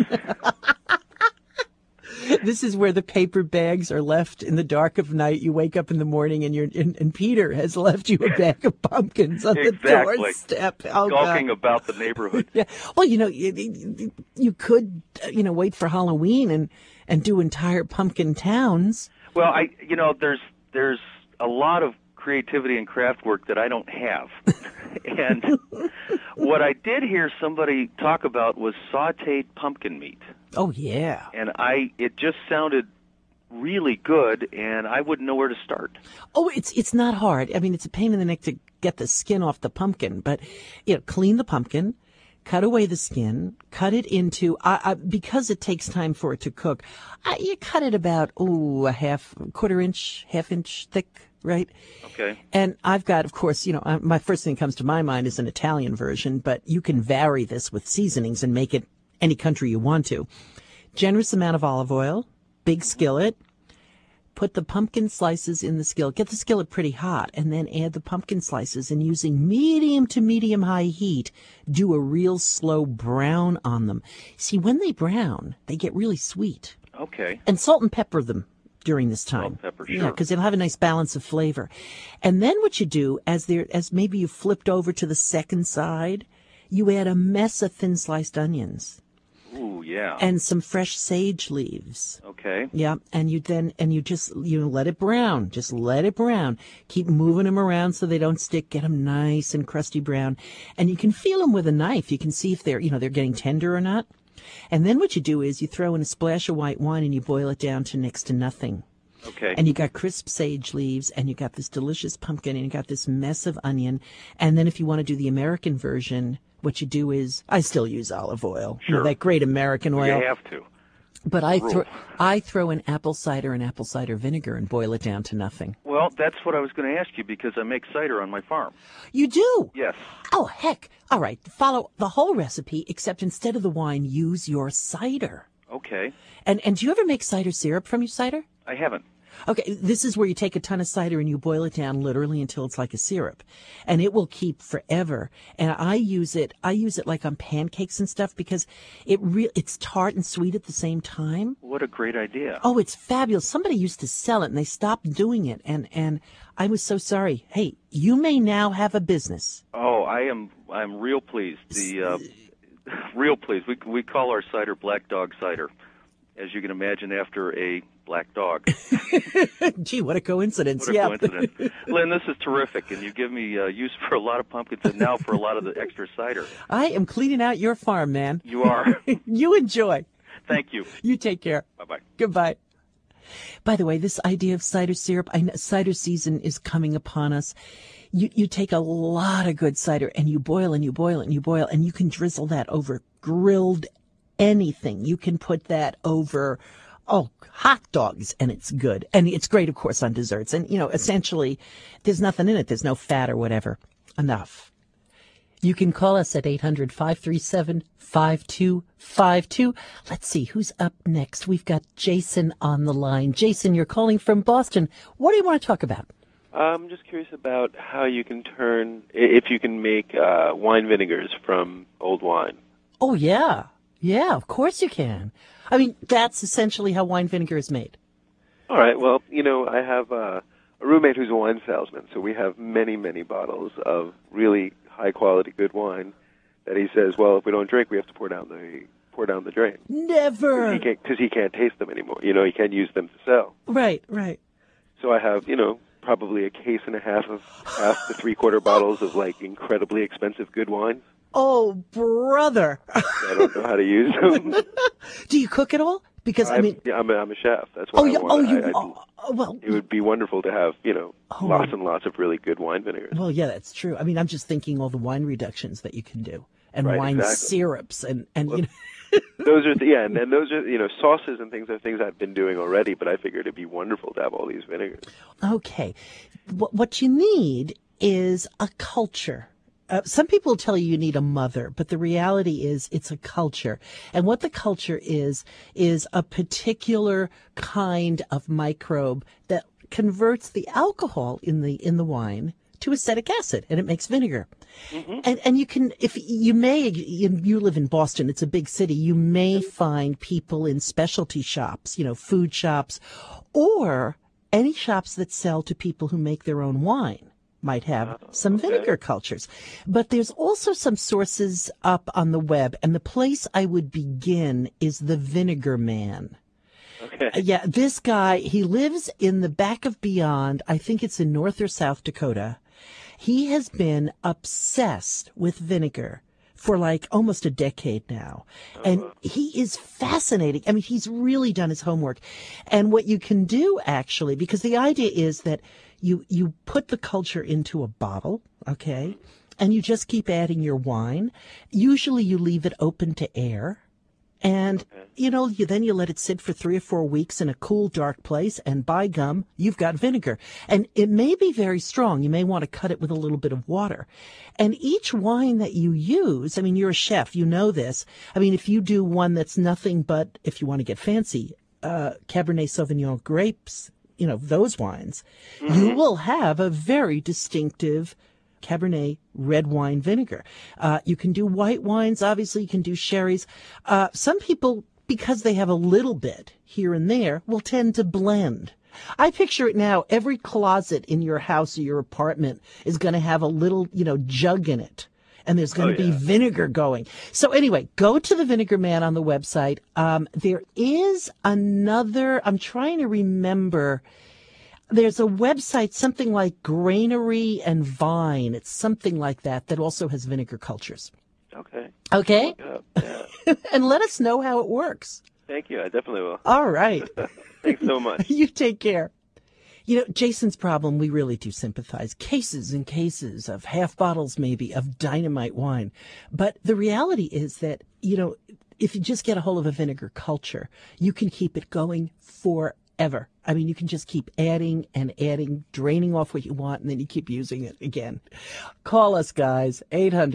This is where the paper bags are left in the dark of night. You wake up in the morning and Peter has left you a bag of pumpkins on the doorstep. Oh, Skulking about the neighborhood. Yeah. Well, you know, you could, you know, wait for Halloween and do entire pumpkin towns. Well, there's a lot of creativity and craft work that I don't have. And what I did hear somebody talk about was sautéed pumpkin meat. Oh, yeah. And it just sounded really good, and I wouldn't know where to start. Oh, it's not hard. I mean, it's a pain in the neck to get the skin off the pumpkin, but clean the pumpkin, cut away the skin, cut it into because it takes time for it to cook. You cut it about quarter inch, half inch thick, right? Okay. And I've got, of course, my first thing that comes to my mind is an Italian version, but you can vary this with seasonings and make it any country you want to. Generous amount of olive oil, big skillet. Put the pumpkin slices in the skillet. Get the skillet pretty hot, and then add the pumpkin slices. And using medium to medium-high heat, do a real slow brown on them. See, when they brown, they get really sweet. Okay. And salt and pepper them during this time. Salt and pepper, sure. Yeah, because they'll have a nice balance of flavor. And then what you do, as maybe you flipped over to the second side, you add a mess of thin-sliced onions. Ooh, yeah. And some fresh sage leaves. Okay. Yeah, and you just let it brown. Just let it brown. Keep moving them around so they don't stick. Get them nice and crusty brown. And you can feel them with a knife. You can see if they're getting tender or not. And then what you do is you throw in a splash of white wine and you boil it down to next to nothing. Okay. And you got crisp sage leaves, and you got this delicious pumpkin, and you got this mess of onion. And then if you want to do the American version, what you do is, I still use olive oil. Sure. That great American oil. You have to. But I throw in apple cider and apple cider vinegar and boil it down to nothing. Well, that's what I was going to ask you because I make cider on my farm. You do? Yes. Oh, heck. All right. Follow the whole recipe, except instead of the wine, use your cider. Okay. And do you ever make cider syrup from your cider? I haven't. Okay, this is where you take a ton of cider and you boil it down literally until it's like a syrup, and it will keep forever. And I use it like on pancakes and stuff because it's tart and sweet at the same time. What a great idea. Oh, it's fabulous. Somebody used to sell it and they stopped doing it, and I was so sorry. Hey, you may now have a business. Oh, I'm real pleased. Real pleased. We call our cider Black Dog cider, as you can imagine, after a black dog. Gee, what a coincidence. What a coincidence. Lynn, this is terrific, and you give me use for a lot of pumpkins and now for a lot of the extra cider. I am cleaning out your farm, man. You are. You enjoy. Thank you. You take care. Bye-bye. Goodbye. By the way, this idea of cider syrup, cider season is coming upon us. You take a lot of good cider, and you boil and you boil and you boil, and you can drizzle that over grilled anything. You can put that over hot dogs, and it's good. And it's great, of course, on desserts. And, essentially, there's nothing in it. There's no fat or whatever. Enough. You can call us at 800-537-5252. Let's see, who's up next? We've got Jason on the line. Jason, you're calling from Boston. What do you want to talk about? I'm just curious about how you can if you can make wine vinegars from old wine. Oh, yeah. Yeah, of course you can. I mean, that's essentially how wine vinegar is made. All right. Well, I have a roommate who's a wine salesman, so we have many, many bottles of really high-quality, good wine that he says, well, if we don't drink, we have to pour down the drain. Never! Because he can't taste them anymore. He can't use them to sell. Right. So I have, probably a case and a half of half to three-quarter bottles of, incredibly expensive good wines. Oh, brother. I don't know how to use them. Do you cook at all? Because, I'm a chef. That's what I want. Well, it would be wonderful to have, lots and lots of really good wine vinegars. Well, yeah, that's true. I mean, I'm just thinking all the wine reductions that you can do and wine syrups and those are and those are sauces and things are things I've been doing already, but I figured it'd be wonderful to have all these vinegars. Okay. What you need is a culture. Some people tell you need a mother, but the reality is it's a culture. And what the culture is a particular kind of microbe that converts the alcohol in the wine to acetic acid, and it makes vinegar. Mm-hmm. And you can, you live in Boston, it's a big city, you may find people in specialty shops, food shops, or any shops that sell to people who make their own wine might have some vinegar cultures. But there's also some sources up on the web, and the place I would begin is the Vinegar Man. Okay. Yeah, this guy, he lives in the back of Beyond. I think it's in North or South Dakota. He has been obsessed with vinegar for like almost a decade now. And he is fascinating. I mean, he's really done his homework. And what you can do actually, because the idea is that you put the culture into a bottle, okay? And you just keep adding your wine. Usually you leave it open to air. And, then you let it sit for 3 or 4 weeks in a cool, dark place, and by gum, you've got vinegar. And it may be very strong. You may want to cut it with a little bit of water. And each wine that you use, I mean, you're a chef, you know this. I mean, if you do one that's nothing but, if you want to get fancy, Cabernet Sauvignon grapes, those wines, you will have a very distinctive Cabernet red wine vinegar. You can do white wines. Obviously, you can do sherries. Some people, because they have a little bit here and there, will tend to blend. I picture it now. Every closet in your house or your apartment is going to have a little, jug in it. And there's going to be vinegar going. So anyway, go to the Vinegar Man on the website. There is another, I'm trying to remember. There's a website, something like Granary and Vine. It's something like that also has vinegar cultures. Okay. Okay? Yeah. And let us know how it works. Thank you. I definitely will. All right. Thanks so much. You take care. Jason's problem, we really do sympathize. Cases and cases of half bottles, maybe, of dynamite wine. But the reality is that, if you just get a hold of a vinegar culture, you can keep it going forever. I mean, you can just keep adding and adding, draining off what you want, and then you keep using it again. Call us, guys,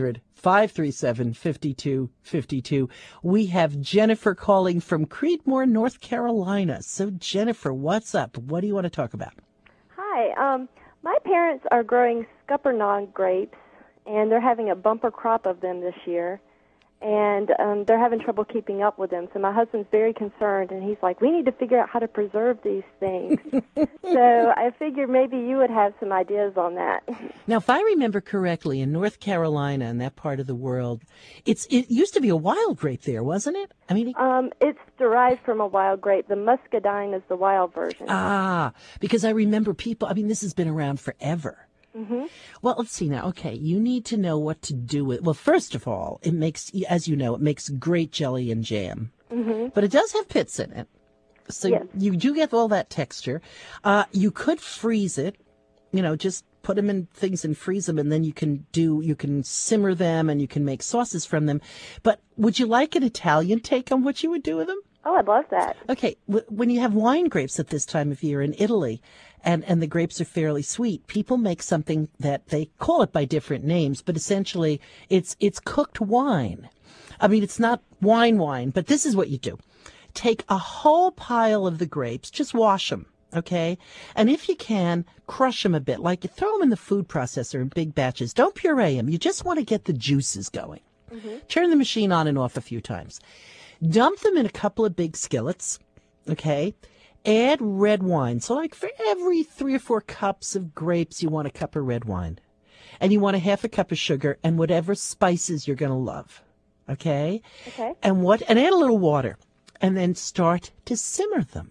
800-537-5252. We have Jennifer calling from Creedmoor, North Carolina. So, Jennifer, what's up? What do you want to talk about? Hi. My parents are growing Scuppernong grapes, and they're having a bumper crop of them this year. And they're having trouble keeping up with them. So my husband's very concerned, and he's like, we need to figure out how to preserve these things. So I figured maybe you would have some ideas on that. Now, if I remember correctly, in North Carolina and that part of the world, it used to be a wild grape there, wasn't it? I mean, it's derived from a wild grape. The muscadine is the wild version. Because I remember people, this has been around forever. Mm-hmm. Well, let's see now. Okay, you need to know what to do with. Well, first of all, it makes, as you know, it makes great jelly and jam. Mm-hmm. But it does have pits in it, so yes. You do get all that texture. You could freeze it, just put them in things and freeze them, and then you can simmer them and you can make sauces from them. But would you like an Italian take on what you would do with them? Oh, I'd love that. Okay, when you have wine grapes at this time of year in Italy, and the grapes are fairly sweet, people make something that they call it by different names, but essentially it's cooked wine. It's not wine, but this is what you do. Take a whole pile of the grapes, just wash them, okay? And if you can, crush them a bit, like you throw them in the food processor in big batches. Don't puree them. You just want to get the juices going. Mm-hmm. Turn the machine on and off a few times. Dump them in a couple of big skillets, okay? Add red wine. So like for every 3 or 4 cups of grapes, you want a cup of red wine. And you want a half a cup of sugar and whatever spices you're going to love, okay? Okay. And add a little water. And then start to simmer them.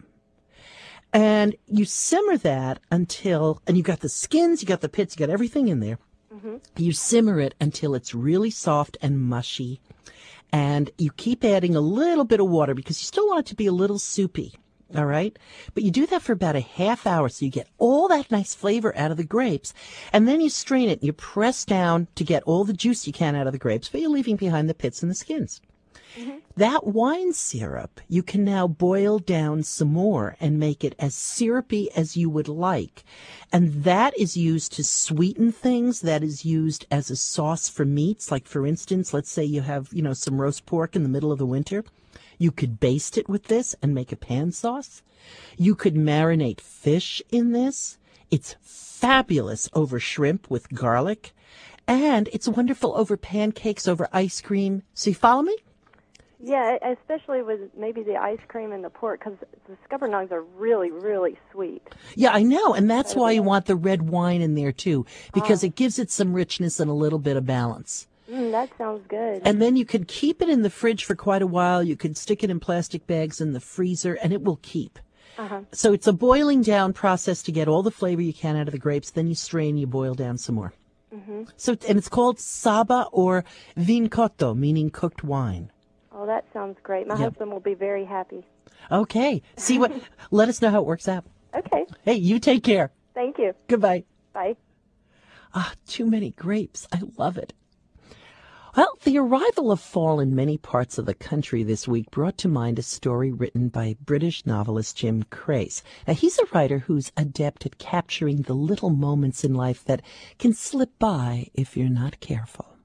And you simmer that until, and you got the skins, you got the pits, you got everything in there. Mm-hmm. You simmer it until it's really soft and mushy. And you keep adding a little bit of water because you still want it to be a little soupy, all right? But you do that for about a half hour so you get all that nice flavor out of the grapes. And then you strain it and you press down to get all the juice you can out of the grapes, but you're leaving behind the pits and the skins. Mm-hmm. That wine syrup, you can now boil down some more and make it as syrupy as you would like. And that is used to sweeten things. That is used as a sauce for meats. Like, for instance, let's say you have, some roast pork in the middle of the winter. You could baste it with this and make a pan sauce. You could marinate fish in this. It's fabulous over shrimp with garlic. And it's wonderful over pancakes, over ice cream. So you follow me? Yeah, especially with maybe the ice cream and the pork, because the Scuppernongs are really, really sweet. Yeah, I know, and that's why you want the red wine in there, too, because it gives it some richness and a little bit of balance. That sounds good. And then you could keep it in the fridge for quite a while. You could stick it in plastic bags in the freezer, and it will keep. Uh-huh. So it's a boiling down process to get all the flavor you can out of the grapes. Then you strain, you boil down some more. So, and it's called Saba or Vin Cotto, meaning cooked wine. Oh, that sounds great. My husband will be very happy. Okay. Let us know how it works out. Okay. Hey, you take care. Thank you. Goodbye. Bye. Too many grapes. I love it. Well, the arrival of fall in many parts of the country this week brought to mind a story written by British novelist Jim Crace. Now, he's a writer who's adept at capturing the little moments in life that can slip by if you're not careful.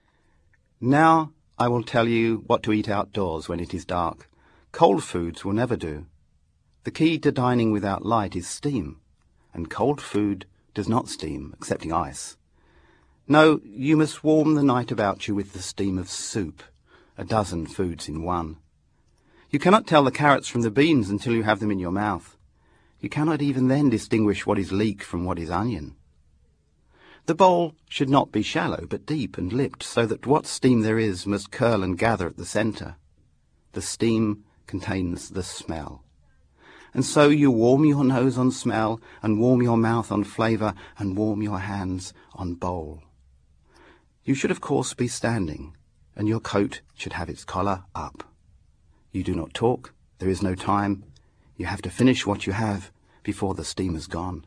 Now I will tell you what to eat outdoors when it is dark. Cold foods will never do. The key to dining without light is steam, and cold food does not steam, excepting ice. No, you must warm the night about you with the steam of soup, a dozen foods in one. You cannot tell the carrots from the beans until you have them in your mouth. You cannot even then distinguish what is leek from what is onion. The bowl should not be shallow, but deep and lipped, so that what steam there is must curl and gather at the centre. The steam contains the smell. And so you warm your nose on smell, and warm your mouth on flavour, and warm your hands on bowl. You should, of course, be standing, and your coat should have its collar up. You do not talk, there is no time. You have to finish what you have before the steam is gone.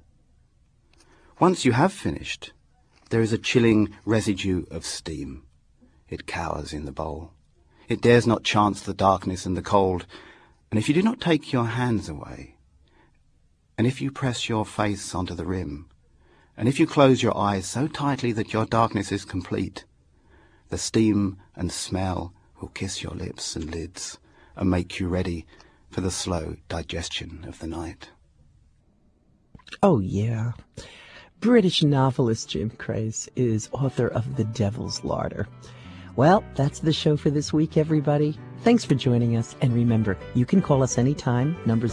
Once you have finished, there is a chilling residue of steam. It cowers in the bowl. It dares not chance the darkness and the cold, and if you do not take your hands away, and if you press your face onto the rim, and if you close your eyes so tightly that your darkness is complete, the steam and smell will kiss your lips and lids and make you ready for the slow digestion of the night. Oh, yeah. British novelist Jim Crace is author of The Devil's Larder. Well, that's the show for this week, everybody. Thanks for joining us. And remember, you can call us anytime. Number's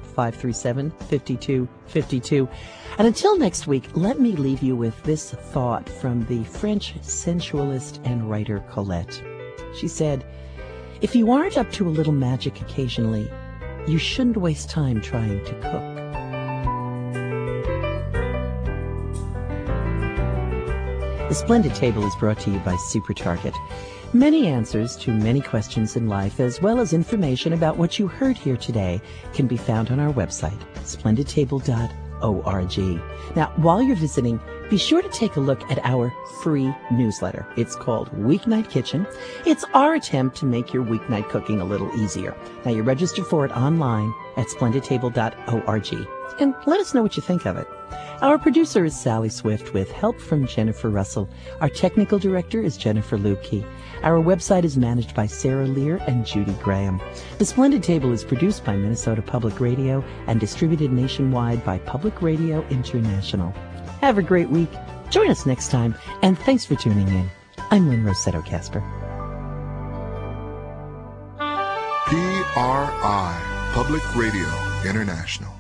800-537-5252. And until next week, let me leave you with this thought from the French sensualist and writer Colette. She said, "If you aren't up to a little magic occasionally, you shouldn't waste time trying to cook." The Splendid Table is brought to you by SuperTarget. Many answers to many questions in life, as well as information about what you heard here today, can be found on our website, splendidtable.org. Now, while you're visiting, be sure to take a look at our free newsletter. It's called Weeknight Kitchen. It's our attempt to make your weeknight cooking a little easier. Now, you register for it online at splendidtable.org. And let us know what you think of it. Our producer is Sally Swift with help from Jennifer Russell. Our technical director is Jennifer Lukey. Our website is managed by Sarah Lear and Judy Graham. The Splendid Table is produced by Minnesota Public Radio and distributed nationwide by Public Radio International. Have a great week. Join us next time, and thanks for tuning in. I'm Lynn Rossetto Kasper. PRI, Public Radio International.